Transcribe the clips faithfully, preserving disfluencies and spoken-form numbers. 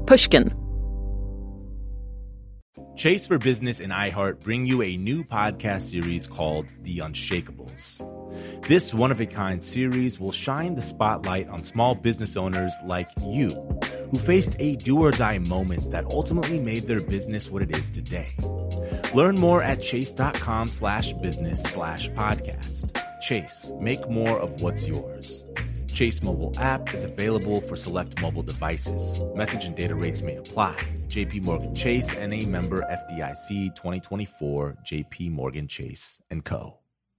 Pushkin. Chase for Business and iHeart bring you a new podcast series called The Unshakables. This one-of-a-kind series will shine the spotlight on small business owners like you, who faced a do-or-die moment that ultimately made their business what it is today. Learn more at chase.com slash business slash podcast. Chase, make more of what's yours. Chase mobile app is available for select mobile devices. Message and data rates may apply. J P Morgan Chase, N A member F D I C twenty twenty-four, J P Morgan Chase and Co.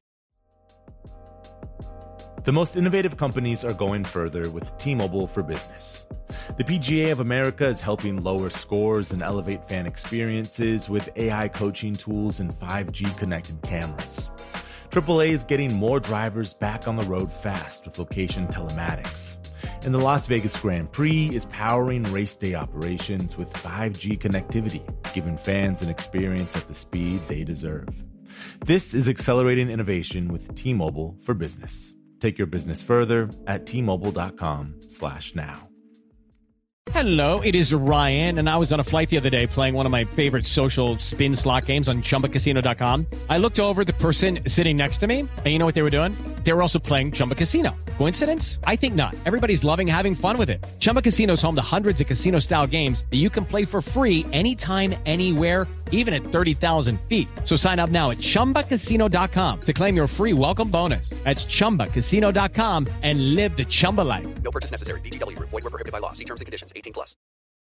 The most innovative companies are going further with T-Mobile for Business. The P G A of America is helping lower scores and elevate fan experiences with A I coaching tools and five G connected cameras. triple A is getting more drivers back on the road fast with location telematics. And the Las Vegas Grand Prix is powering race day operations with five G connectivity, giving fans an experience at the speed they deserve. This is accelerating innovation with T-Mobile for Business. Take your business further at T-Mobile.com slash now. Hello, it is Ryan, and I was on a flight the other day playing one of my favorite social spin slot games on Chumba Casino dot com. I looked over at the person sitting next to me, and you know what they were doing? They were also playing Chumba Casino. Coincidence? I think not. Everybody's loving having fun with it. Chumba Casino is home to hundreds of casino-style games that you can play for free anytime, anywhere, even at thirty thousand feet. So sign up now at Chumba Casino dot com to claim your free welcome bonus. That's Chumba Casino dot com and live the Chumba life. No purchase necessary. V G W. Void where prohibited by law. See terms and conditions. eighteen plus.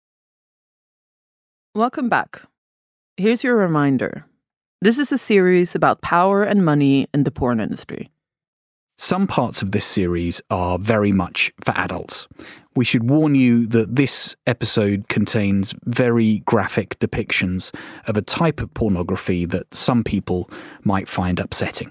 Welcome back. Here's your reminder. This is a series about power and money in the porn industry. Some parts of this series are very much for adults. We should warn you that this episode contains very graphic depictions of a type of pornography that some people might find upsetting.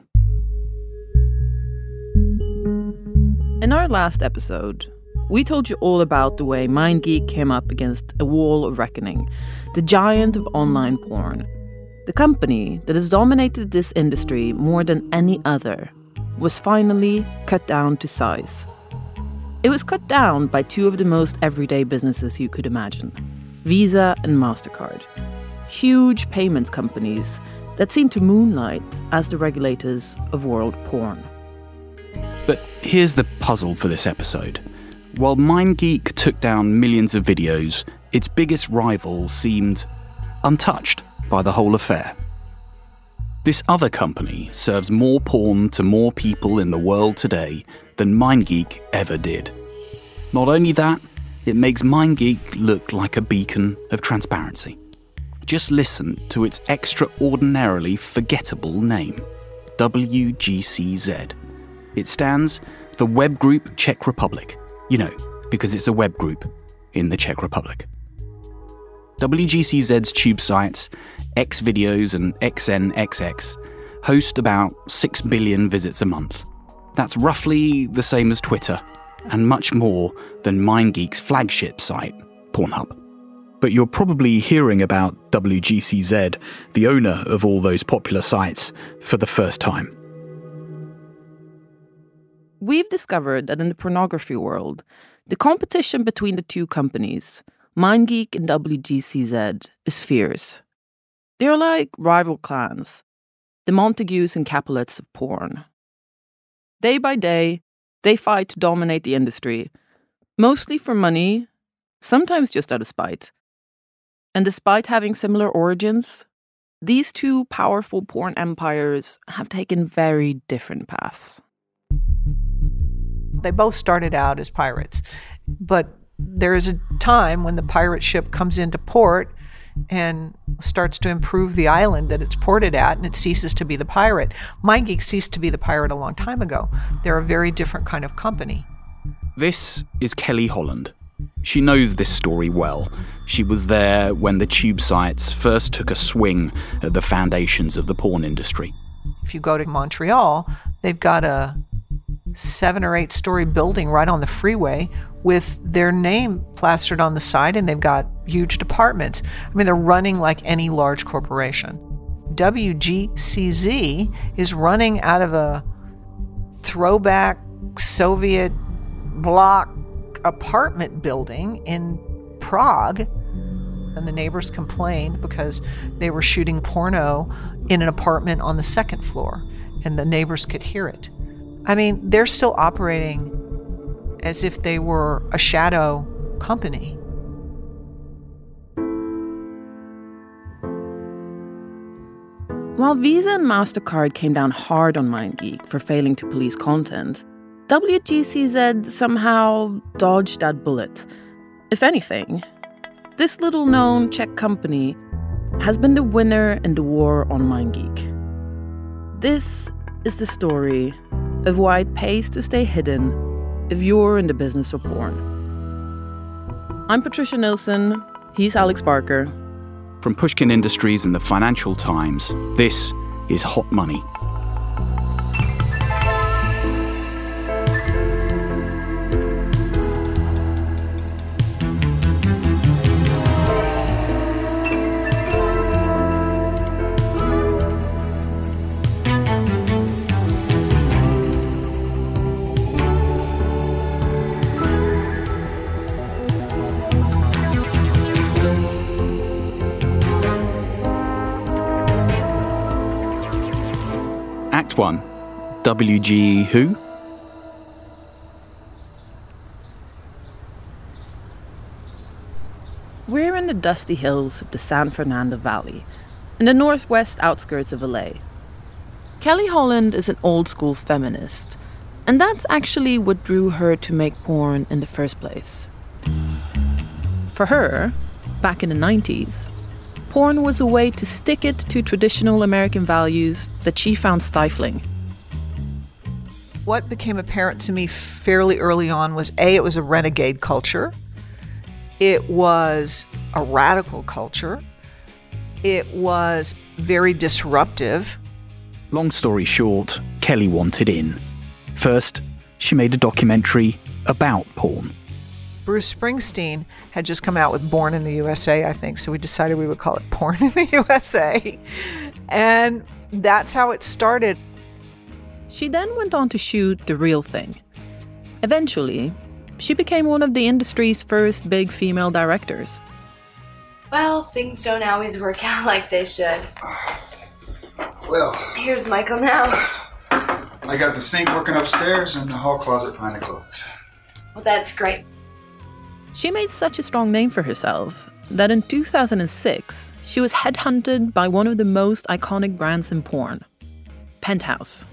In our last episode, we told you all about the way MindGeek came up against a wall of reckoning, the giant of online porn. The company that has dominated this industry more than any other was finally cut down to size. It was cut down by two of the most everyday businesses you could imagine, Visa and MasterCard. Huge payments companies that seem to moonlight as the regulators of world porn. But here's the puzzle for this episode. While MindGeek took down millions of videos, its biggest rival seemed untouched by the whole affair. This other company serves more porn to more people in the world today than MindGeek ever did. Not only that, it makes MindGeek look like a beacon of transparency. Just listen to its extraordinarily forgettable name, W G C Z. It stands for Web Group Czech Republic. You know, because it's a web group in the Czech Republic. W G C Z's tube sites, Xvideos and X N X X, host about six billion visits a month. That's roughly the same as Twitter, and much more than MindGeek's flagship site, Pornhub. But you're probably hearing about W G C Z, the owner of all those popular sites, for the first time. We've discovered that in the pornography world, the competition between the two companies, MindGeek and W G C Z, is fierce. They're like rival clans, the Montagues and Capulets of porn. Day by day, they fight to dominate the industry, mostly for money, sometimes just out of spite. And despite having similar origins, these two powerful porn empires have taken very different paths. They both started out as pirates, but there is a time when the pirate ship comes into port and starts to improve the island that it's ported at, and it ceases to be the pirate. MindGeek ceased to be the pirate a long time ago. They're a very different kind of company. This is Kelly Holland. She knows this story well. She was there when the tube sites first took a swing at the foundations of the porn industry. If you go to Montreal, they've got a seven or eight story building right on the freeway with their name plastered on the side, and they've got huge departments. I mean, they're running like any large corporation. W G C Z is running out of a throwback Soviet block apartment building in Prague And the neighbors complained because they were shooting porno in an apartment on the second floor, and the neighbors could hear it. I mean, they're still operating as if they were a shadow company. While Visa and MasterCard came down hard on MindGeek for failing to police content, W G C Z somehow dodged that bullet. If anything, this little-known Czech company has been the winner in the war on MindGeek. This is the story of why it pays to stay hidden if you're in the business of porn. I'm Patricia Nilsson. He's Alex Barker. From Pushkin Industries and the Financial Times, this is Hot Money. Act one. W G who? We're in the dusty hills of the San Fernando Valley, in the northwest outskirts of L A. Kelly Holland is an old-school feminist, and that's actually what drew her to make porn in the first place. For her, back in the nineties, porn was a way to stick it to traditional American values that she found stifling. What became apparent to me fairly early on was, A, it was a renegade culture. It was a radical culture. It was very disruptive. Long story short, Kelly wanted in. First, she made a documentary about porn. Bruce Springsteen had just come out with Born in the U S A, I think, so we decided we would call it Porn in the U S A. And that's how it started. She then went on to shoot The Real Thing. Eventually, she became one of the industry's first big female directors. Well, things don't always work out like they should. Well, Here's Michael now. I got the sink working upstairs and the hall closet finding clothes. Well, that's great. She made such a strong name for herself that in two thousand six, she was headhunted by one of the most iconic brands in porn, Penthouse.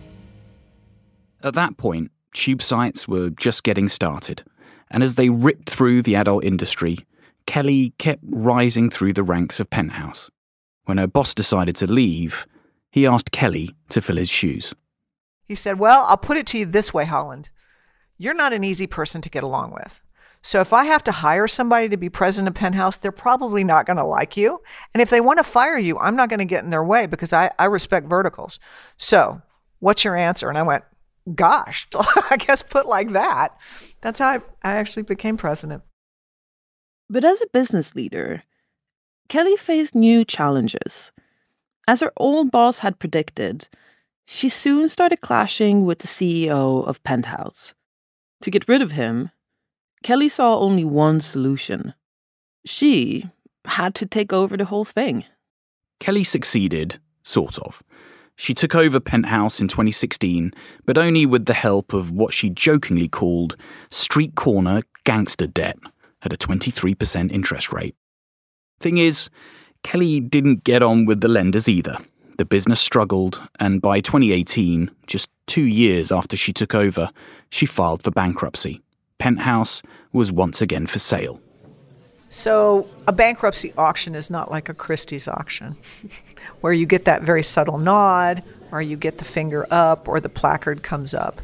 At that point, tube sites were just getting started, and as they ripped through the adult industry, Kelly kept rising through the ranks of Penthouse. When her boss decided to leave, he asked Kelly to fill his shoes. He said, well, I'll put it to you this way, Holland. You're not an easy person to get along with. So if I have to hire somebody to be president of Penthouse, they're probably not going to like you. And if they want to fire you, I'm not going to get in their way because I, I respect verticals. So what's your answer? And I went, gosh, I guess put like that. That's how I, I actually became president. But as a business leader, Kelly faced new challenges. As her old boss had predicted, she soon started clashing with the C E O of Penthouse. To get rid of him, Kelly saw only one solution. She had to take over the whole thing. Kelly succeeded, sort of. She took over Penthouse in twenty sixteen, but only with the help of what she jokingly called street corner gangster debt at a twenty-three percent interest rate. Thing is, Kelly didn't get on with the lenders either. The business struggled, and by twenty eighteen, just two years after she took over, she filed for bankruptcy. Penthouse was once again for sale. So a bankruptcy auction is not like a Christie's auction, where you get that very subtle nod, or you get the finger up, or the placard comes up.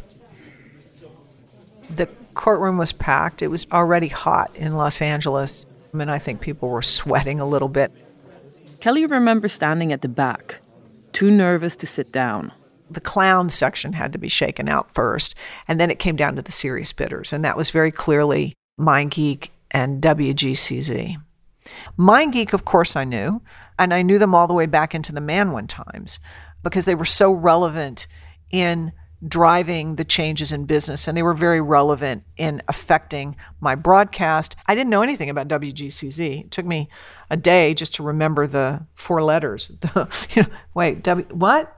The courtroom was packed. It was already hot in Los Angeles, and I think people were sweating a little bit. Kelly remembers standing at the back, too nervous to sit down. The clown section had to be shaken out first, and then it came down to the serious bidders, and that was very clearly MindGeek and W G C Z. MindGeek, of course, I knew, and I knew them all the way back into the Manwin times because they were so relevant in driving the changes in business, and they were very relevant in affecting my broadcast. I didn't know anything about W G C Z. It took me a day just to remember the four letters. The, you know, wait, W, what?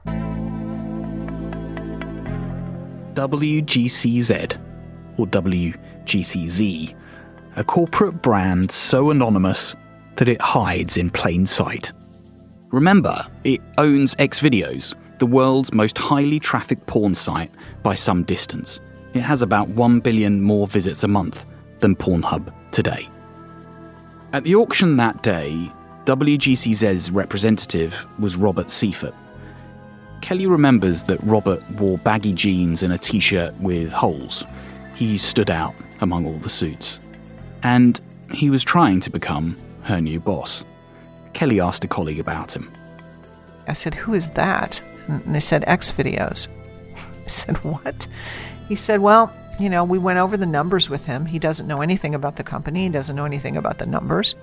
W G C Z, or W G C Z, a corporate brand so anonymous that it hides in plain sight. Remember, it owns Xvideos, the world's most highly trafficked porn site by some distance. It has about one billion more visits a month than Pornhub today. At the auction that day, W G C Z's representative was Robert Seifert. Kelly remembers that Robert wore baggy jeans and a t-shirt with holes. He stood out among all the suits. And he was trying to become her new boss. Kelly asked a colleague about him. I said, who is that? And they said, Xvideos. I said, what? He said, well, you know, we went over the numbers with him. He doesn't know anything about the company. He doesn't know anything about the numbers.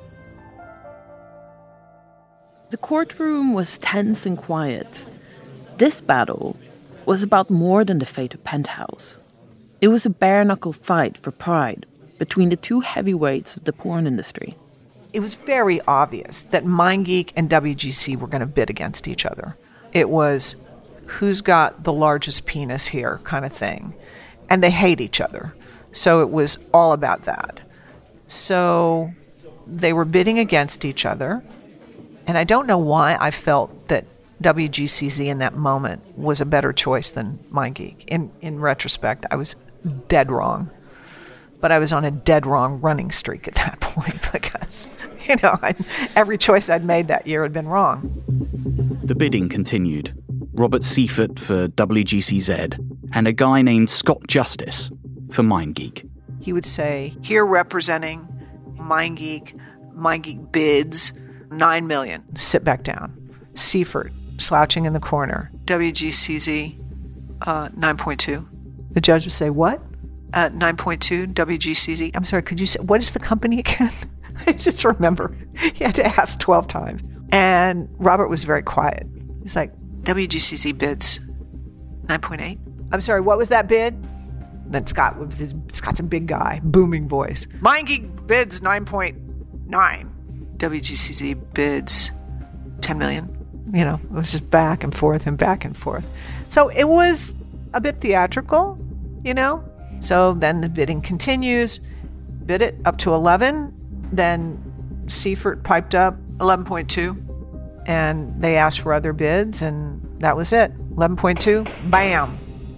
The courtroom was tense and quiet. This battle was about more than the fate of Penthouse. It was a bare-knuckle fight for pride between the two heavyweights of the porn industry. It was very obvious that MindGeek and W G C were going to bid against each other. It was who's got the largest penis here kind of thing. And they hate each other. So it was all about that. So they were bidding against each other. And I don't know why I felt that W G C Z in that moment was a better choice than MindGeek. In, in retrospect, I was dead wrong. But I was on a dead wrong running streak at that point because, you know, I, every choice I'd made that year had been wrong. The bidding continued. Robert Seifert for W G C Z and a guy named Scott Justice for MindGeek. He would say, here representing MindGeek, MindGeek bids nine million dollars. Sit back down. Seifert, slouching in the corner. W G C Z, uh, nine point two. The judge would say, what? Uh, nine point two, W G C Z. I'm sorry, could you say, what is the company again? I just remember. He had to ask twelve times. And Robert was very quiet. He's like, W G C Z bids nine point eight. I'm sorry, what was that bid? Then Scott, with his, Scott's a big guy, booming voice. MindGeek bids nine point nine. W G C Z bids ten million. You know, it was just back and forth and back and forth. So it was a bit theatrical, you know? So then the bidding continues, bid it up to eleven. Then Seifert piped up eleven point two, and they asked for other bids, and that was it. eleven point two, bam.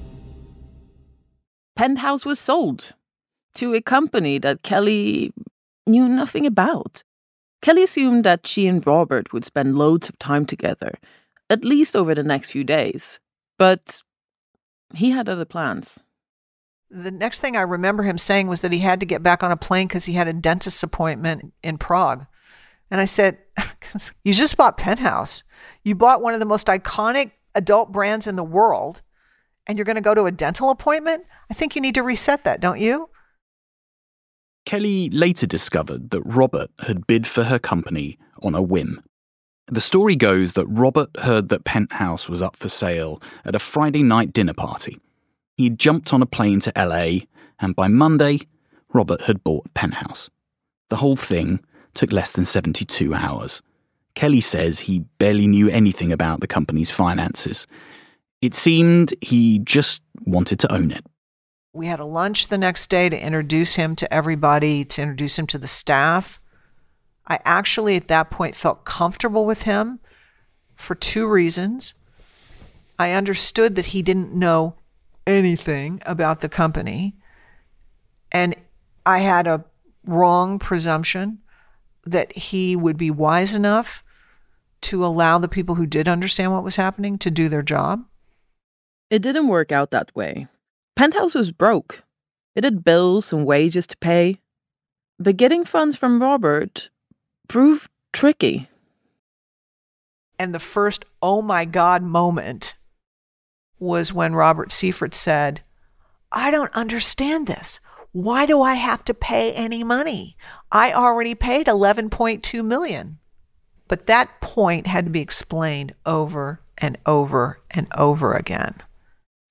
Penthouse was sold to a company that Kelly knew nothing about. Kelly assumed that she and Robert would spend loads of time together, at least over the next few days. But he had other plans. The next thing I remember him saying was that he had to get back on a plane because he had a dentist appointment in Prague. And I said, you just bought Penthouse. You bought one of the most iconic adult brands in the world, and you're going to go to a dental appointment? I think you need to reset that, don't you? Kelly later discovered that Robert had bid for her company on a whim. The story goes that Robert heard that Penthouse was up for sale at a Friday night dinner party. He jumped on a plane to L A, and by Monday, Robert had bought Penthouse. The whole thing took less than seventy-two hours. Kelly says he barely knew anything about the company's finances. It seemed he just wanted to own it. We had a lunch the next day to introduce him to everybody, to introduce him to the staff. I actually, at that point, felt comfortable with him for two reasons. I understood that he didn't know anything about the company, and I had a wrong presumption that he would be wise enough to allow the people who did understand what was happening to do their job. It didn't work out that way. Penthouse was broke. It had bills and wages to pay. But getting funds from Robert proved tricky. And the first oh my God moment was when Robert Seifert said, I don't understand this. Why do I have to pay any money? I already paid eleven point two million dollars. But that point had to be explained over and over and over again.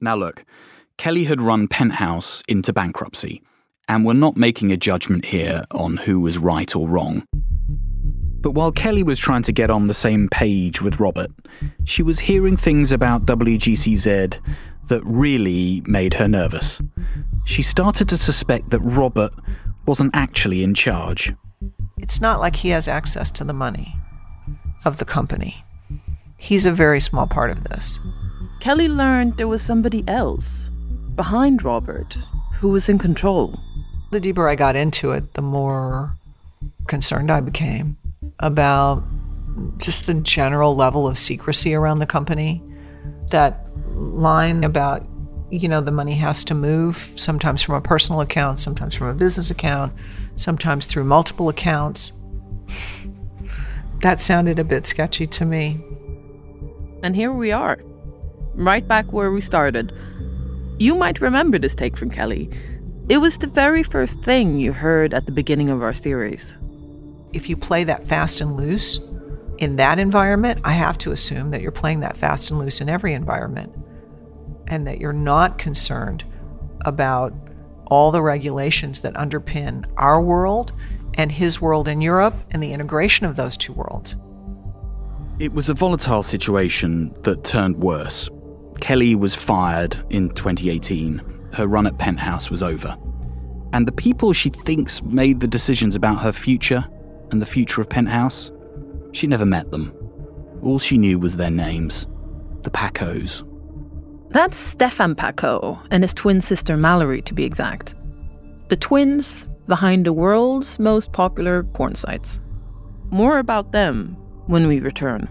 Now look, Kelly had run Penthouse into bankruptcy, and we're not making a judgment here on who was right or wrong. But while Kelly was trying to get on the same page with Robert, she was hearing things about W G C Z that really made her nervous. She started to suspect that Robert wasn't actually in charge. It's not like he has access to the money of the company. He's a very small part of this. Kelly learned there was somebody else behind Robert who was in control. The deeper I got into it, the more concerned I became about just the general level of secrecy around the company. That line about, you know, the money has to move, sometimes from a personal account, sometimes from a business account, sometimes through multiple accounts. That sounded a bit sketchy to me. And here we are, right back where we started. You might remember this take from Kelly. It was the very first thing you heard at the beginning of our series. If you play that fast and loose in that environment, I have to assume that you're playing that fast and loose in every environment, and that you're not concerned about all the regulations that underpin our world and his world in Europe and the integration of those two worlds. It was a volatile situation that turned worse. Kelly was fired in twenty eighteen. Her run at Penthouse was over. And the people she thinks made the decisions about her future and the future of Penthouse, she never met them. All she knew was their names, the Pacos. That's Stefan Paco and his twin sister Mallory, to be exact. The twins behind the world's most popular porn sites. More about them when we return.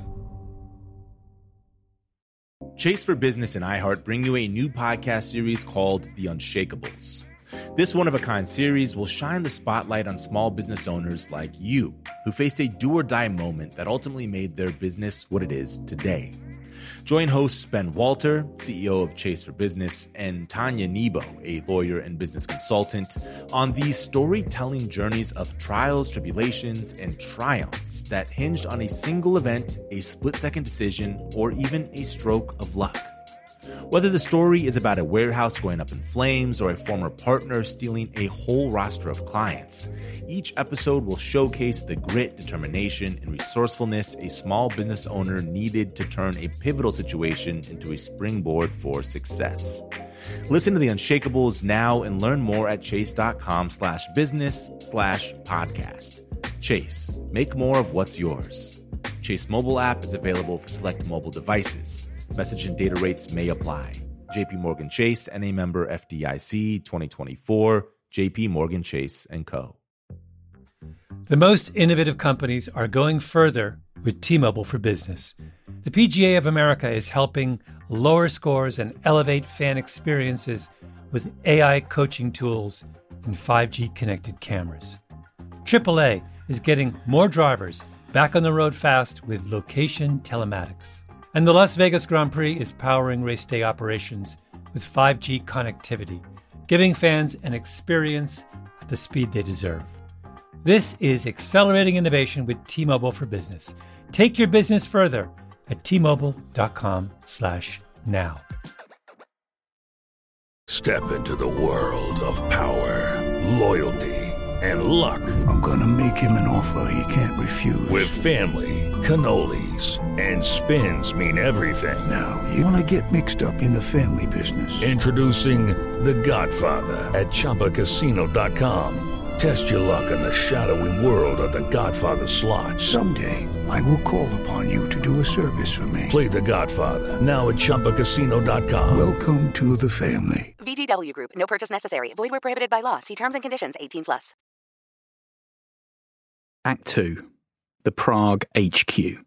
Chase for Business and iHeart bring you a new podcast series called The Unshakables. This one-of-a-kind series will shine the spotlight on small business owners like you, who faced a do-or-die moment that ultimately made their business what it is today. Join hosts Ben Walter, C E O of Chase for Business, and Tanya Nebo, a lawyer and business consultant, on these storytelling journeys of trials, tribulations, and triumphs that hinged on a single event, a split-second decision, or even a stroke of luck. Whether the story is about a warehouse going up in flames or a former partner stealing a whole roster of clients, each episode will showcase the grit, determination, and resourcefulness a small business owner needed to turn a pivotal situation into a springboard for success. Listen to The Unshakables now and learn more at chase.com slash business slash podcast. Chase, make more of what's yours. Chase mobile app is available for select mobile devices. Message and data rates may apply. J P Morgan Chase, N A member F D I C, twenty twenty-four, J P Morgan Chase and Co. The most innovative companies are going further with T-Mobile for Business. The P G A of America is helping lower scores and elevate fan experiences with A I coaching tools and five G connected cameras. triple A is getting more drivers back on the road fast with location telematics. And the Las Vegas Grand Prix is powering race day operations with five G connectivity, giving fans an experience at the speed they deserve. This is accelerating innovation with T-Mobile for Business. Take your business further at T-Mobile.com slash now. Step into the world of power, loyalty, and luck. I'm gonna make him an offer he can't refuse. With family, cannolis, and spins mean everything. Now, you wanna get mixed up in the family business. Introducing The Godfather at Chumba Casino dot com. Test your luck in the shadowy world of The Godfather slot. Someday, I will call upon you to do a service for me. Play The Godfather now at Chumba Casino dot com. Welcome to the family. V G W Group. No purchase necessary. Void where prohibited by law. See terms and conditions. eighteen plus. Act two. The Prague H Q.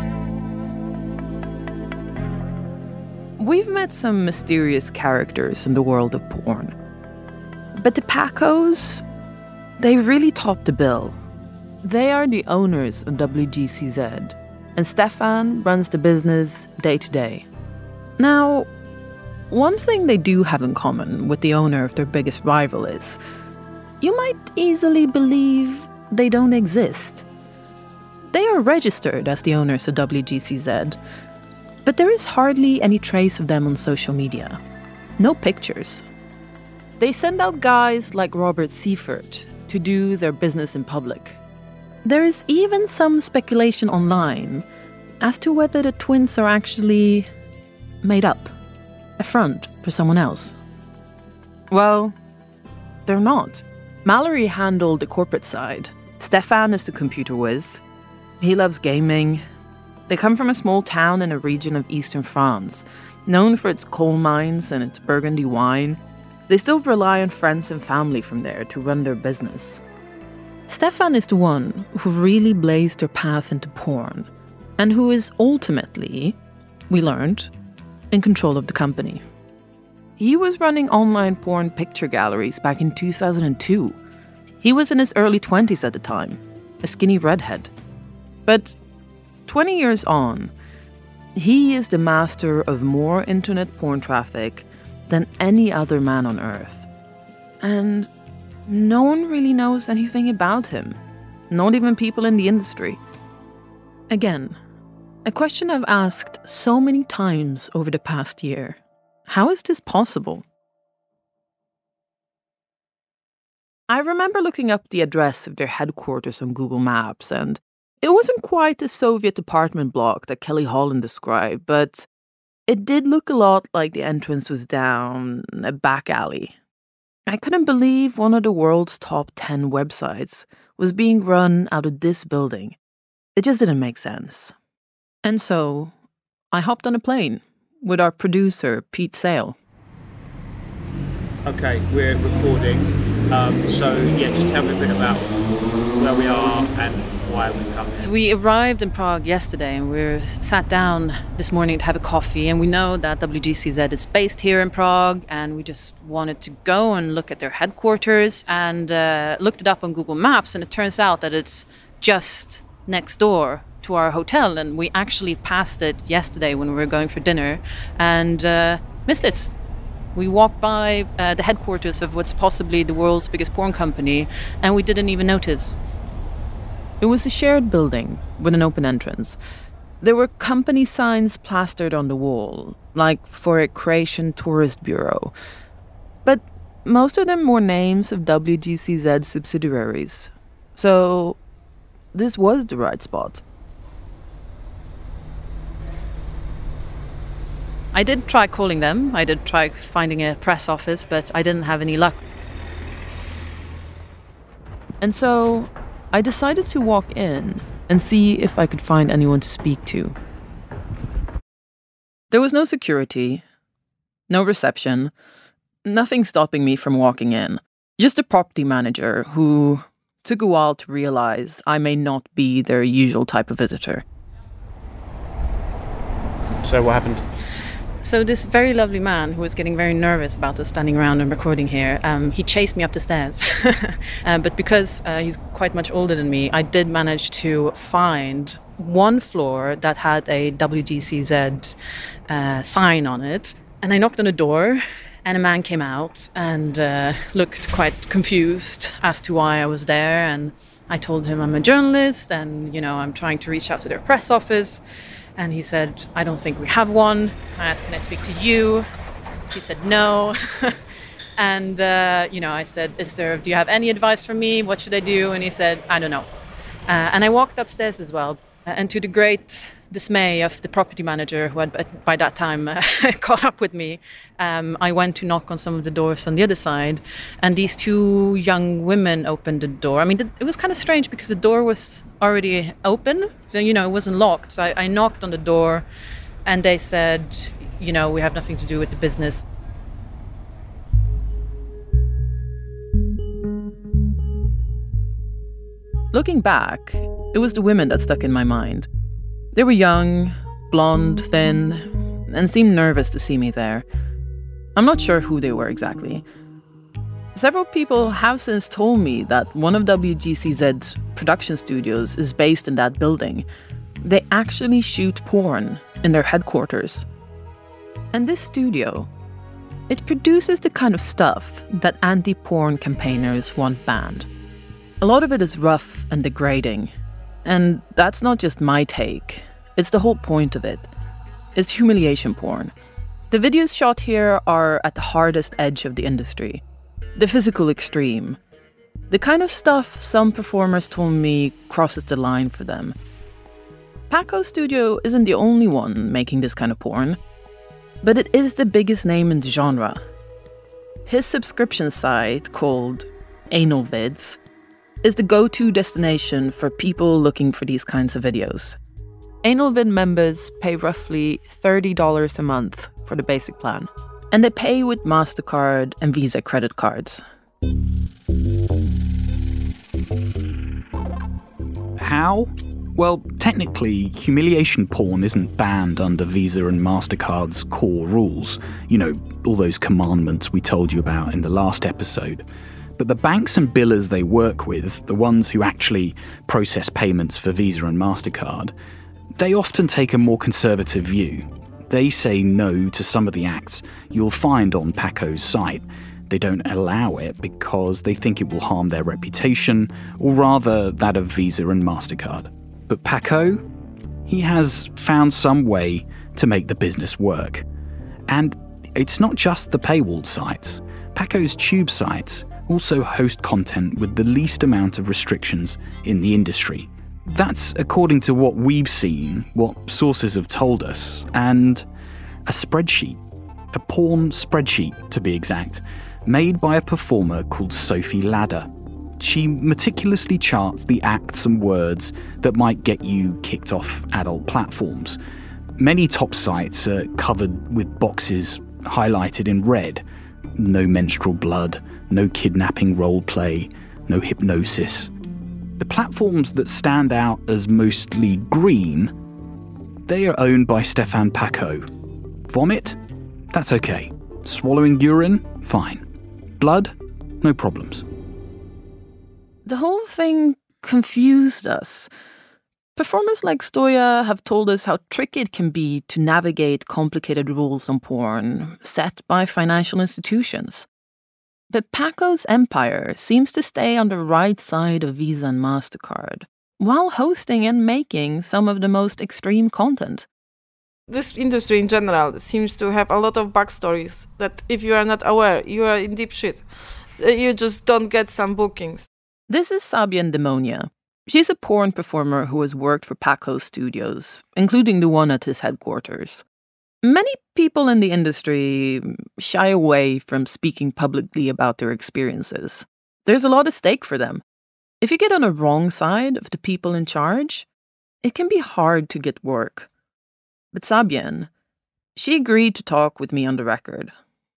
We've met some mysterious characters in the world of porn. But the Pacos, they really top the bill. They are the owners of W G C Z, and Stefan runs the business day to day. Now, one thing they do have in common with the owner of their biggest rival is, you might easily believe they don't exist. They are registered as the owners of W G C Z, but there is hardly any trace of them on social media. no pictures. They send out guys like Robert Seifert to do their business in public. There is even some speculation online as to whether the twins are actually made up, a front for someone else. Well, they're not. Mallory handled the corporate side. Stefan is the computer whiz. He loves gaming. They come from a small town in a region of eastern France, known for its coal mines and its Burgundy wine. They still rely on friends and family from there to run their business. Stefan is the one who really blazed their path into porn, and who is ultimately, we learned, in control of the company. He was running online porn picture galleries back in two thousand two. He was in his early twenties at the time, a skinny redhead. But twenty years on, he is the master of more internet porn traffic than any other man on Earth. And no one really knows anything about him, not even people in the industry. Again, a question I've asked so many times over the past year. How is this possible? I remember looking up the address of their headquarters on Google Maps, and it wasn't quite the Soviet apartment block that Kelly Holland described, but it did look a lot like the entrance was down a back alley. I couldn't believe one of the world's top ten websites was being run out of this building. It just didn't make sense. And so, I hopped on a plane with our producer, Pete Sale. Okay, we're recording. Um, so, yeah, just tell me a bit about where we are and why we've come here. So we arrived in Prague yesterday, and we sat down this morning to have a coffee, and we know that W G C Z is based here in Prague, and we just wanted to go and look at their headquarters, and uh, looked it up on Google Maps, and it turns out that it's just next door to our hotel, and we actually passed it yesterday when we were going for dinner, and uh, missed it. We walked by uh, the headquarters of what's possibly the world's biggest porn company, and we didn't even notice. It was a shared building with an open entrance. There were company signs plastered on the wall, like for a Croatian tourist bureau. But most of them were names of W G C Z subsidiaries. So this was the right spot. I did try calling them. I did try finding a press office, but I didn't have any luck. And so I decided to walk in and see if I could find anyone to speak to. There was no security, no reception, nothing stopping me from walking in. Just a property manager who took a while to realize I may not be their usual type of visitor. So what happened? So this very lovely man who was getting very nervous about us standing around and recording here, um, he chased me up the stairs. uh, but because uh, he's quite much older than me, I did manage to find one floor that had a W G C Z uh, sign on it. And I knocked on the door, and a man came out and uh, looked quite confused as to why I was there. And I told him I'm a journalist and, you know, I'm trying to reach out to their press office. And he said, I don't think we have one. I asked, can I speak to you? He said, no. and, uh, you know, I said, is there, do you have any advice for me? What should I do? And he said, I don't know. Uh, and I walked upstairs as well. Uh, and to the great dismay of the property manager, who had by that time uh, caught up with me, um, I went to knock on some of the doors on the other side. And these two young women opened the door. I mean, it was kind of strange because the door was already open. So, you know, it wasn't locked. So I, I knocked on the door and they said, you know, we have nothing to do with the business. Looking back, it was the women that stuck in my mind. They were young, blonde, thin, and seemed nervous to see me there. I'm not sure who they were exactly. Several people have since told me that one of W G C Z's production studios is based in that building. They actually shoot porn in their headquarters. And this studio, it produces the kind of stuff that anti-porn campaigners want banned. A lot of it is rough and degrading. And that's not just my take. It's the whole point of it. It's humiliation porn. The videos shot here are at the hardest edge of the industry, the physical extreme. The kind of stuff some performers told me crosses the line for them. Paco's studio isn't the only one making this kind of porn, but it is the biggest name in the genre. His subscription site, called AnalVids, is the go-to destination for people looking for these kinds of videos. AnalVid members pay roughly thirty dollars a month for the basic plan, and they pay with MasterCard and Visa credit cards. How? Well, technically, humiliation porn isn't banned under Visa and MasterCard's core rules. You know, all those commandments we told you about in the last episode. But the banks and billers they work with, the ones who actually process payments for Visa and MasterCard, they often take a more conservative view. They say no to some of the acts you'll find on Paco's site. They don't allow it because they think it will harm their reputation, or rather that of Visa and MasterCard. But Paco, he has found some way to make the business work. And it's not just the paywalled sites. Paco's tube sites also host content with the least amount of restrictions in the industry. That's according to what we've seen, what sources have told us, and a spreadsheet, a porn spreadsheet to be exact, made by a performer called Sophie Ladder. She meticulously charts the acts and words that might get you kicked off adult platforms. Many top sites are covered with boxes highlighted in red. No menstrual blood, no kidnapping roleplay, no hypnosis. The platforms that stand out as mostly green, they are owned by Stefan Paco. Vomit? That's okay. Swallowing urine? Fine. Blood? No problems. The whole thing confused us. Performers like Stoya have told us how tricky it can be to navigate complicated rules on porn set by financial institutions. But Paco's empire seems to stay on the right side of Visa and MasterCard, while hosting and making some of the most extreme content. This industry in general seems to have a lot of backstories that if you are not aware, you are in deep shit. You just don't get some bookings. This is Sabian Demonia. She's a porn performer who has worked for Paco's studios, including the one at his headquarters. Many people in the industry shy away from speaking publicly about their experiences. There's a lot at stake for them. If you get on the wrong side of the people in charge, it can be hard to get work. But Sabian, she agreed to talk with me on the record.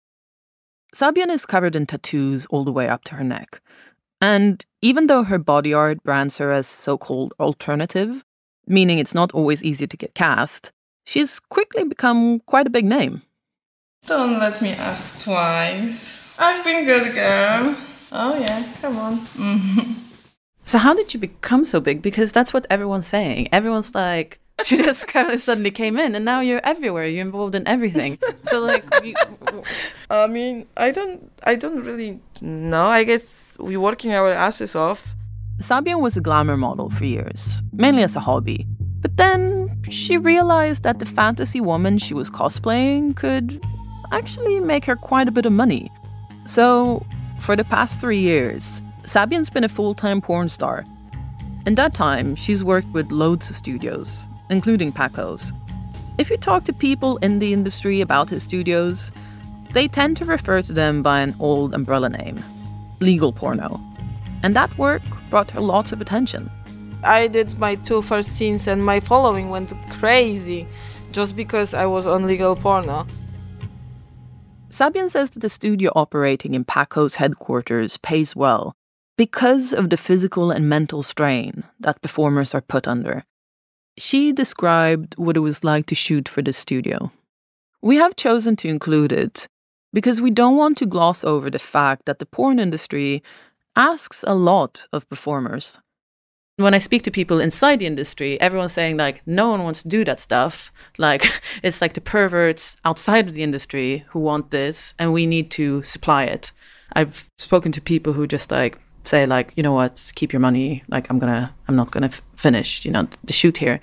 Sabian is covered in tattoos all the way up to her neck. And even though her body art brands her as so-called alternative, meaning it's not always easy to get cast, she's quickly become quite a big name. Don't let me ask twice. I've been good, girl. Oh yeah, come on. Mm-hmm. So how did you become so big? Because that's what everyone's saying. Everyone's like, she just kind of suddenly came in and now you're everywhere. You're involved in everything. So like, you... I mean, I don't, I don't really know. I guess we're working our asses off. Sabian was a glamour model for years, mainly as a hobby. But then she realized that the fantasy woman she was cosplaying could actually make her quite a bit of money. So for the past three years, Sabian's been a full-time porn star. In that time, she's worked with loads of studios, including Paco's. If you talk to people in the industry about his studios, they tend to refer to them by an old umbrella name, legal porno. And that work brought her lots of attention. I did my two first scenes and my following went crazy just because I was on legal porno. Sabian says that the studio operating in Paco's headquarters pays well because of the physical and mental strain that performers are put under. She described what it was like to shoot for the studio. We have chosen to include it because we don't want to gloss over the fact that the porn industry asks a lot of performers. When I speak to people inside the industry, everyone's saying, like, no one wants to do that stuff. Like, it's like the perverts outside of the industry who want this, and we need to supply it. I've spoken to people who just, like, say, like, you know what, keep your money. Like, I'm gonna, I'm not gonna f- finish, you know, the shoot here.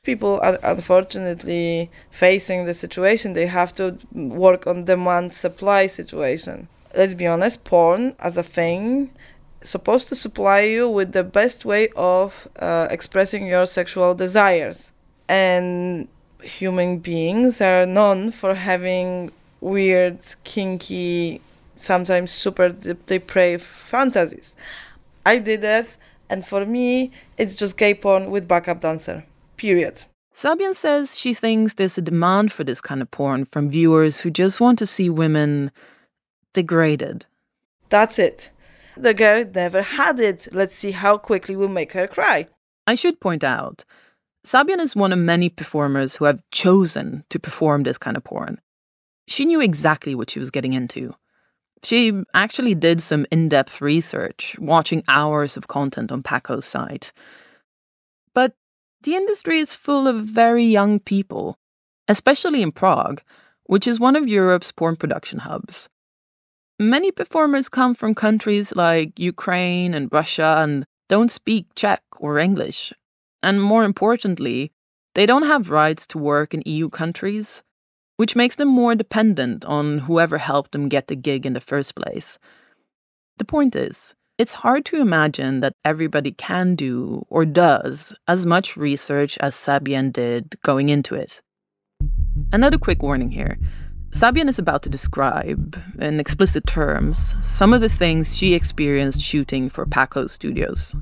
People are unfortunately facing the situation. They have to work on demand-supply situation. Let's be honest, porn as a thing supposed to supply you with the best way of uh, expressing your sexual desires. And human beings are known for having weird, kinky, sometimes super depraved fantasies. I did that, and for me, it's just gay porn with backup dancer. Period. Sabian says she thinks there's a demand for this kind of porn from viewers who just want to see women degraded. That's it. The girl never had it. Let's see how quickly we make her cry. I should point out, Sabian is one of many performers who have chosen to perform this kind of porn. She knew exactly what she was getting into. She actually did some in-depth research, watching hours of content on Paco's site. But the industry is full of very young people, especially in Prague, which is one of Europe's porn production hubs. Many performers come from countries like Ukraine and Russia and don't speak Czech or English. And more importantly, they don't have rights to work in E U countries, which makes them more dependent on whoever helped them get the gig in the first place. The point is, it's hard to imagine that everybody can do or does as much research as Sabian did going into it. Another quick warning here. Sabian is about to describe, in explicit terms, some of the things she experienced shooting for Paco Studios.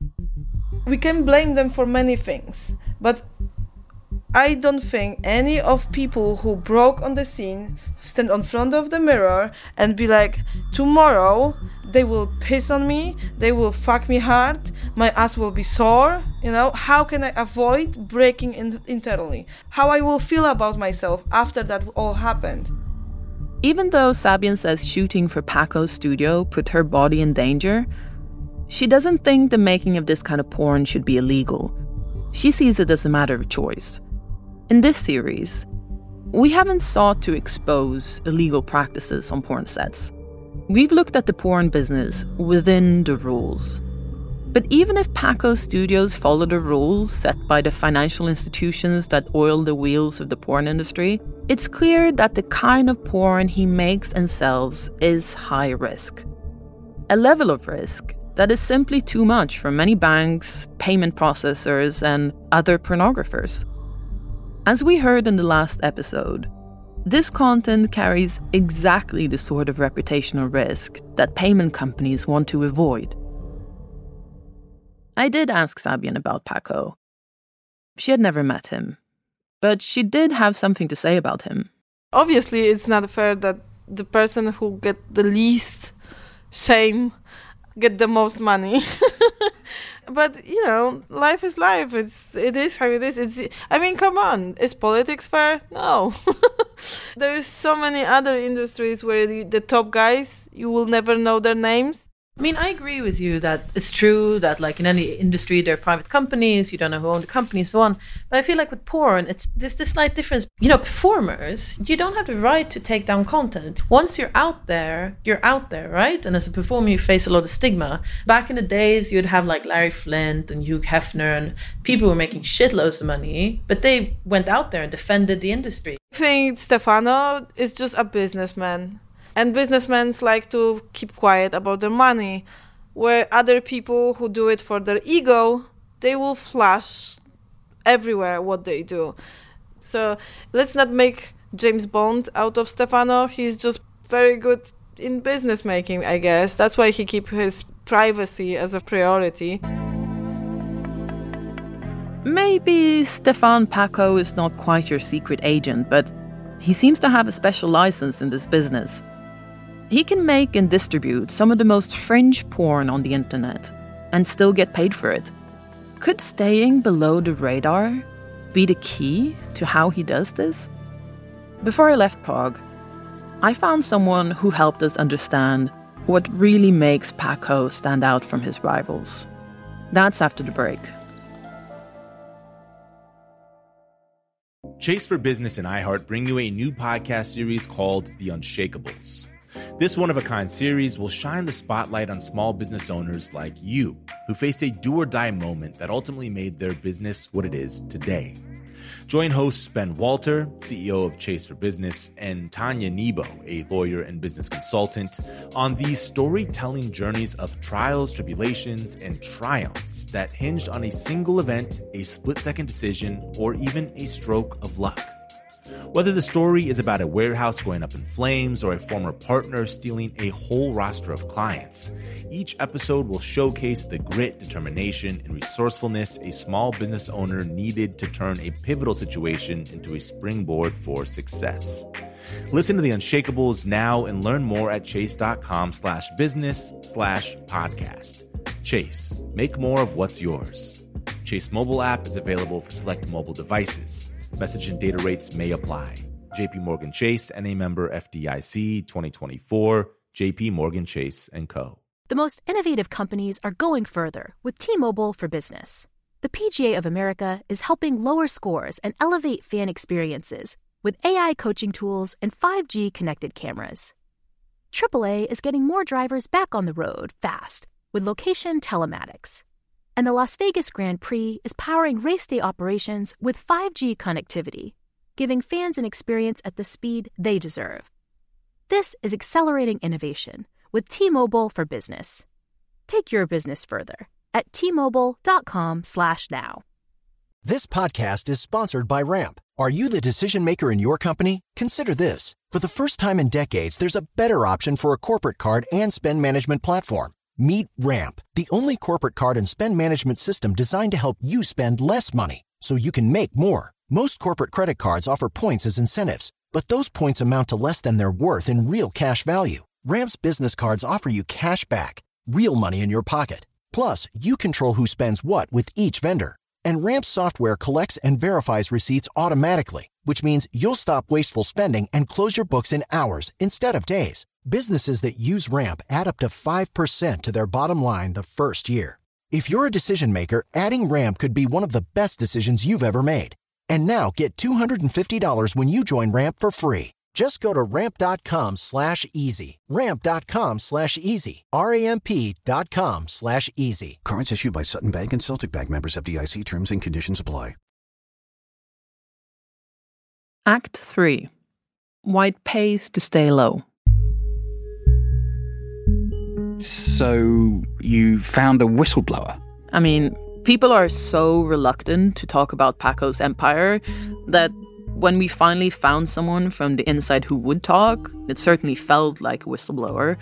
We can blame them for many things, but I don't think any of people who broke on the scene stand in front of the mirror and be like, tomorrow they will piss on me, they will fuck me hard, my ass will be sore, you know, how can I avoid breaking in internally? How I will feel about myself after that all happened. Even though Sabian says shooting for Paco's studio put her body in danger, she doesn't think the making of this kind of porn should be illegal. She sees it as a matter of choice. In this series, we haven't sought to expose illegal practices on porn sets. We've looked at the porn business within the rules. But even if Paco Studios follow the rules set by the financial institutions that oil the wheels of the porn industry, it's clear that the kind of porn he makes and sells is high risk. A level of risk that is simply too much for many banks, payment processors, and other pornographers. As we heard in the last episode, this content carries exactly the sort of reputational risk that payment companies want to avoid. I did ask Sabian about Paco. She had never met him, but she did have something to say about him. Obviously, it's not fair that the person who get the least shame get the most money. But, you know, life is life. It's, it is how it is. It's, I mean, come on. Is politics fair? No. There is so many other industries where the, the top guys, you will never know their names. I mean, I agree with you that it's true that, like, in any industry, there are private companies, you don't know who own the company, so on. But I feel like with porn, it's there's this slight difference. You know, performers, you don't have the right to take down content. Once you're out there, you're out there, right? And as a performer, you face a lot of stigma. Back in the days, you'd have, like, Larry Flint and Hugh Hefner, and people who were making shitloads of money, but they went out there and defended the industry. I think Stefano is just a businessman. And businessmen like to keep quiet about their money, where other people who do it for their ego, they will flash everywhere what they do. So let's not make James Bond out of Stefano. He's just very good in business making, I guess. That's why he keeps his privacy as a priority. Maybe Stefan Paco is not quite your secret agent, but he seems to have a special license in this business. He can make and distribute some of the most fringe porn on the internet and still get paid for it. Could staying below the radar be the key to how he does this? Before I left Prague, I found someone who helped us understand what really makes Paco stand out from his rivals. That's after the break. Chase for Business and iHeart bring you a new podcast series called The Unshakables. This one-of-a-kind series will shine the spotlight on small business owners like you, who faced a do-or-die moment that ultimately made their business what it is today. Join hosts Ben Walter, C E O of Chase for Business, and Tanya Nebo, a lawyer and business consultant, on these storytelling journeys of trials, tribulations, and triumphs that hinged on a single event, a split-second decision, or even a stroke of luck. Whether the story is about a warehouse going up in flames or a former partner stealing a whole roster of clients, each episode will showcase the grit, determination, and resourcefulness a small business owner needed to turn a pivotal situation into a springboard for success. Listen to The Unshakables now and learn more at chase.com slash business slash podcast. Chase, make more of what's yours. Chase mobile app is available for select mobile devices. Message and data rates may apply. J P Morgan Chase, N A member F D I C, twenty twenty-four, J P Morgan Chase and Co. The most innovative companies are going further with T-Mobile for Business. The P G A of America is helping lower scores and elevate fan experiences with A I coaching tools and five G connected cameras. triple A is getting more drivers back on the road fast with location telematics. And the Las Vegas Grand Prix is powering race day operations with five G connectivity, giving fans an experience at the speed they deserve. This is accelerating innovation with T-Mobile for Business. Take your business further at T-Mobile.com slash now. This podcast is sponsored by Ramp. Are you the decision maker in your company? Consider this. For the first time in decades, there's a better option for a corporate card and spend management platform. Meet Ramp, the only corporate card and spend management system designed to help you spend less money so you can make more. Most corporate credit cards offer points as incentives, but those points amount to less than their worth in real cash value. Ramp's business cards offer you cash back, real money in your pocket. Plus, you control who spends what with each vendor. And Ramp's software collects and verifies receipts automatically, which means you'll stop wasteful spending and close your books in hours instead of days. Businesses that use Ramp add up to five percent to their bottom line the first year. If you're a decision maker, adding Ramp could be one of the best decisions you've ever made. And now get two hundred fifty dollars when you join Ramp for free. Just go to ramp.com slash easy. Ramp.com slash easy. R-A-M-P dot com slash easy. Cards issued by Sutton Bank and Celtic Bank, members, F D I C. Terms and conditions apply. Act three. Why it pays to stay low. So you found a whistleblower? I mean, people are so reluctant to talk about Paco's empire that when we finally found someone from the inside who would talk, it certainly felt like a whistleblower.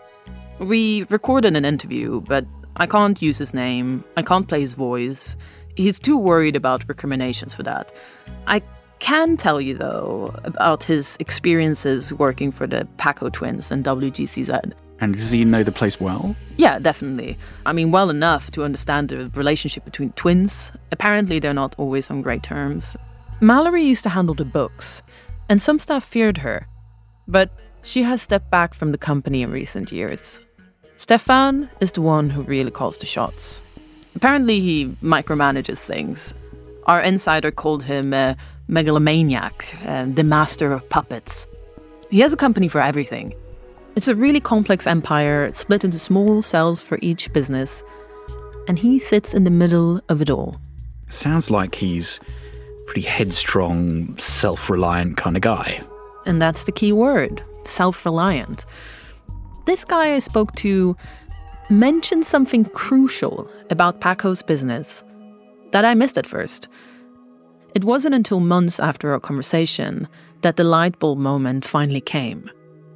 We recorded an interview, but I can't use his name. I can't play his voice. He's too worried about recriminations for that. I can tell you, though, about his experiences working for the Paco twins and W G C Z. And does he know the place well? Yeah, definitely. I mean, well enough to understand the relationship between twins. Apparently, they're not always on great terms. Mallory used to handle the books, and some staff feared her. But she has stepped back from the company in recent years. Stefan is the one who really calls the shots. Apparently, he micromanages things. Our insider called him a megalomaniac, uh, the master of puppets. He has a company for everything. It's a really complex empire, split into small cells for each business, and he sits in the middle of it all. Sounds like he's a pretty headstrong, self-reliant kind of guy. And that's the key word, self-reliant. This guy I spoke to mentioned something crucial about Paco's business that I missed at first. It wasn't until months after our conversation that the light bulb moment finally came.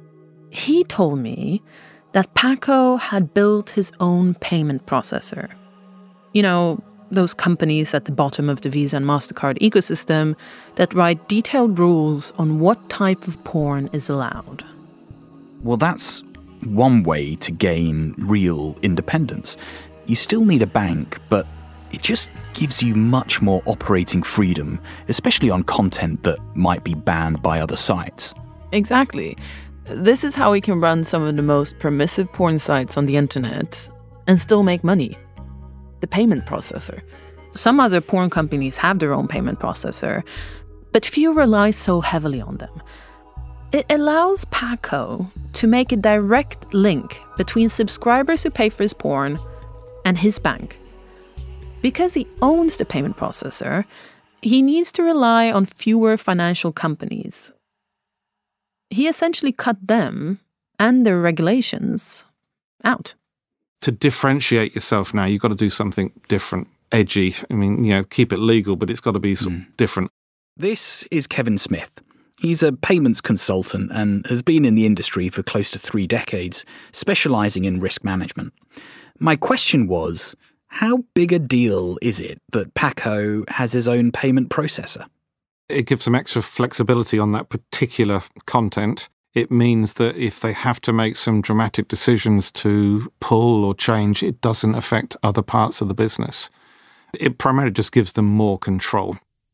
He told me that Paco had built his own payment processor. You know, those companies at the bottom of the Visa and MasterCard ecosystem that write detailed rules on what type of porn is allowed. Well, that's one way to gain real independence. You still need a bank, but it just gives you much more operating freedom, especially on content that might be banned by other sites. Exactly. This is how we can run some of the most permissive porn sites on the internet and still make money. The payment processor. Some other porn companies have their own payment processor, but few rely so heavily on them. It allows Paco to make a direct link between subscribers who pay for his porn and his bank. Because he owns the payment processor, he needs to rely on fewer financial companies. He essentially cut them and their regulations out. To differentiate yourself now, you've got to do something different, edgy. I mean, you know, keep it legal, but it's got to be some mm. different. This is Kevin Smith. He's a payments consultant and has been in the industry for close to three decades, specialising in risk management. My question was, how big a deal is it that Paco has his own payment processor? It gives them extra flexibility on that particular content. It means that if they have to make some dramatic decisions to pull or change, it doesn't affect other parts of the business. It primarily just gives them more control.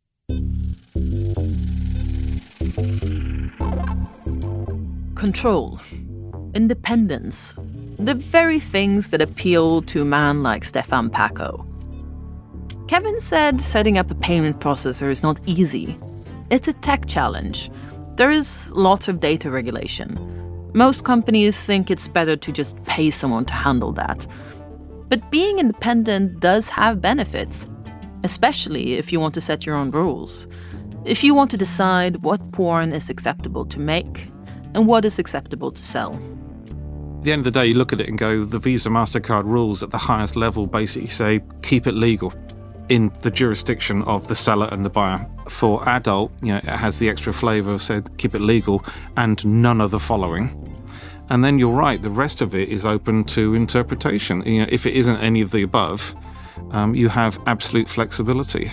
Control, independence, the very things that appeal to a man like Stefan Paco. Kevin said setting up a payment processor is not easy. It's a tech challenge. There is lots of data regulation. Most companies think it's better to just pay someone to handle that. But being independent does have benefits, especially if you want to set your own rules. If you want to decide what porn is acceptable to make and what is acceptable to sell. At the end of the day, you look at it and go, the Visa MasterCard rules at the highest level basically say, keep it legal in the jurisdiction of the seller and the buyer. For adult, you know, it has the extra flavour of said, keep it legal and none of the following. And then you're right, the rest of it is open to interpretation. You know, if it isn't any of the above, um, you have absolute flexibility.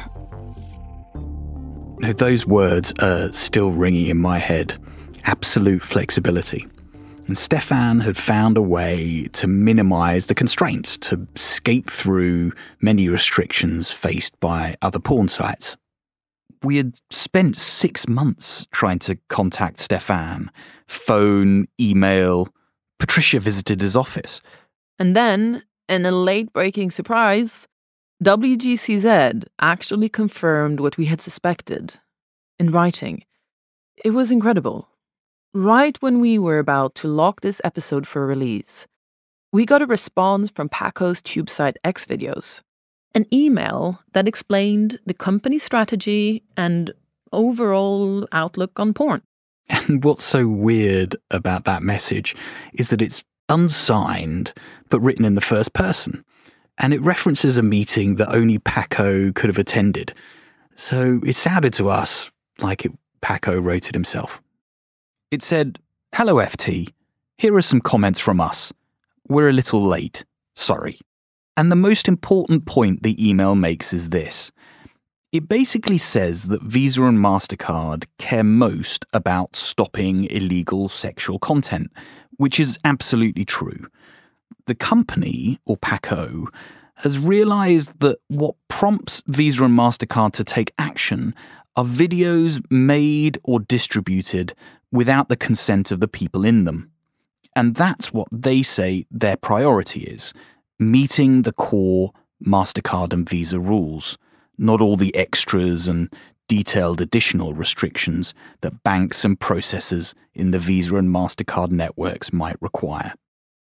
Now, those words are still ringing in my head. Absolute flexibility. And Stefan had found a way to minimise the constraints, to skate through many restrictions faced by other porn sites. We had spent six months trying to contact Stefan. Phone, email. Patricia visited his office. And then, in a late-breaking surprise, W G C Z actually confirmed what we had suspected. In writing. It was incredible. Right when we were about to lock this episode for release, we got a response from Paco's TubeSite X videos. An email that explained the company's strategy and overall outlook on porn. And what's so weird about that message is that it's unsigned, but written in the first person. And it references a meeting that only Paco could have attended. So it sounded to us like it, Paco wrote it himself. It said, "Hello F T, here are some comments from us. We're a little late, sorry." And the most important point the email makes is this. It basically says that Visa and MasterCard care most about stopping illegal sexual content, which is absolutely true. The company, or Paco, has realised that what prompts Visa and MasterCard to take action are videos made or distributed without the consent of the people in them. And that's what they say their priority is, meeting the core MasterCard and Visa rules, not all the extras and detailed additional restrictions that banks and processors in the Visa and MasterCard networks might require.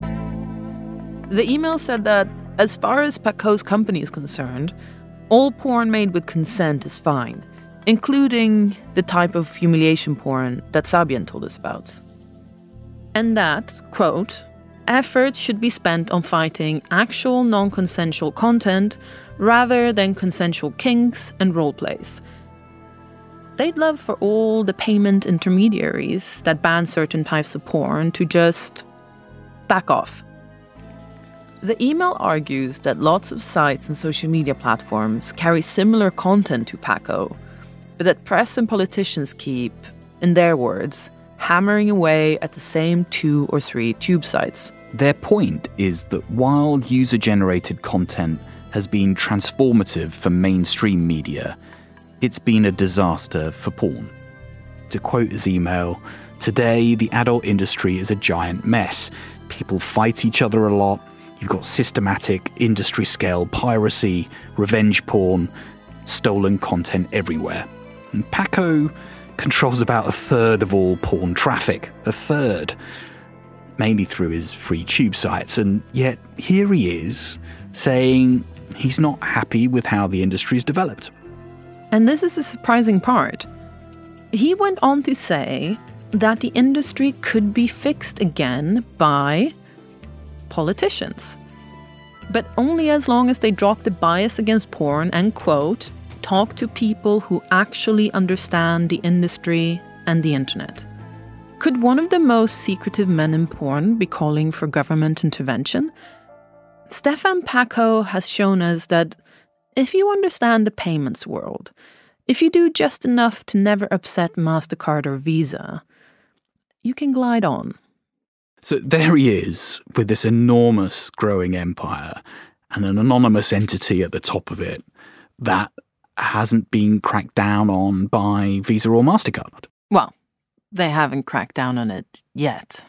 The email said that, as far as Paco's company is concerned, all porn made with consent is fine, including the type of humiliation porn that Sabian told us about. And that, quote, efforts should be spent on fighting actual non-consensual content rather than consensual kinks and roleplays. They'd love for all the payment intermediaries that ban certain types of porn to just back off. The email argues that lots of sites and social media platforms carry similar content to Paco, but that press and politicians keep, in their words, hammering away at the same two or three tube sites. Their point is that while user-generated content has been transformative for mainstream media, it's been a disaster for porn. To quote his email, "Today, the adult industry is a giant mess. People fight each other a lot. You've got systematic, industry-scale piracy, revenge porn, stolen content everywhere. And Paco controls about a third of all porn traffic. A third. Mainly through his free tube sites. And yet, here he is, saying he's not happy with how the industry's developed. And this is the surprising part. He went on to say that the industry could be fixed again by politicians. But only as long as they drop the bias against porn and, quote, talk to people who actually understand the industry and the internet. Could one of the most secretive men in porn be calling for government intervention? Stefan Paco has shown us that if you understand the payments world, if you do just enough to never upset MasterCard or Visa, you can glide on. So there he is, with this enormous growing empire and an anonymous entity at the top of it that hasn't been cracked down on by Visa or MasterCard. Well, they haven't cracked down on it yet.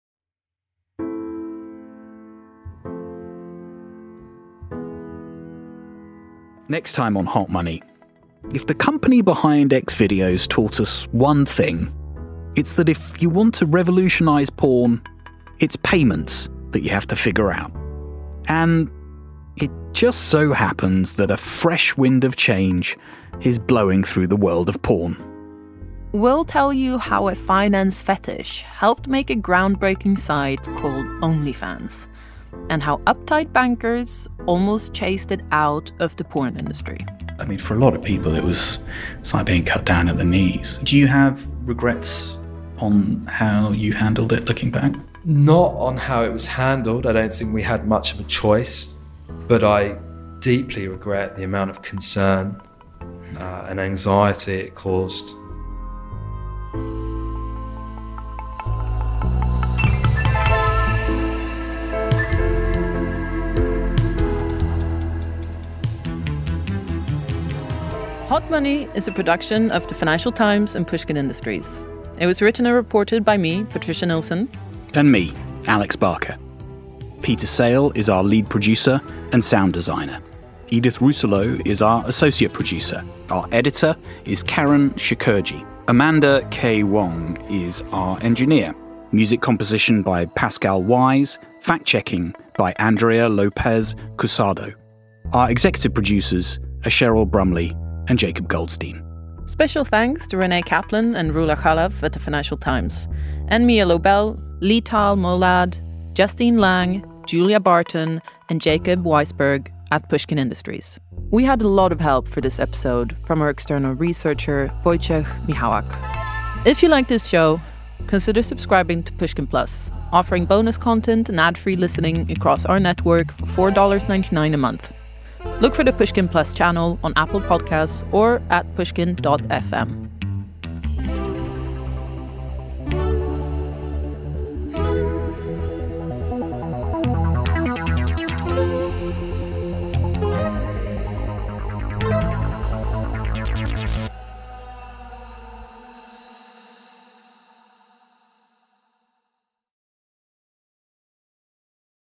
Next time on Hot Money, if the company behind Xvideos taught us one thing, it's that if you want to revolutionize porn, it's payments that you have to figure out. And it just so happens that a fresh wind of change is blowing through the world of porn. We'll tell you how a finance fetish helped make a groundbreaking site called OnlyFans, and how uptight bankers almost chased it out of the porn industry. I mean, for a lot of people, it was it's like being cut down at the knees. Do you have regrets on how you handled it looking back? Not on how it was handled. I don't think we had much of a choice, but I deeply regret the amount of concern uh, and anxiety it caused. Hot Money is a production of the Financial Times and Pushkin Industries. It was written and reported by me, Patricia Nilsson. And me, Alex Barker. Peter Sale is our lead producer and sound designer. Edith Rousselot is our associate producer. Our editor is Karen Shakurji. Amanda K. Wong is our engineer. Music composition by Pascal Wise. Fact-checking by Andrea Lopez Cusado. Our executive producers are Cheryl Brumley and Jacob Goldstein. Special thanks to Renee Kaplan and Rula Khalaf at the Financial Times, and Mia Lobel, Lital Molad, Justine Lang, Julia Barton, and Jacob Weisberg at Pushkin Industries. We had a lot of help for this episode from our external researcher, Wojciech Michałek. If you like this show, consider subscribing to Pushkin Plus, offering bonus content and ad-free listening across our network for four dollars and ninety-nine cents a month. Look for the Pushkin Plus channel on Apple Podcasts or at pushkin dot f m.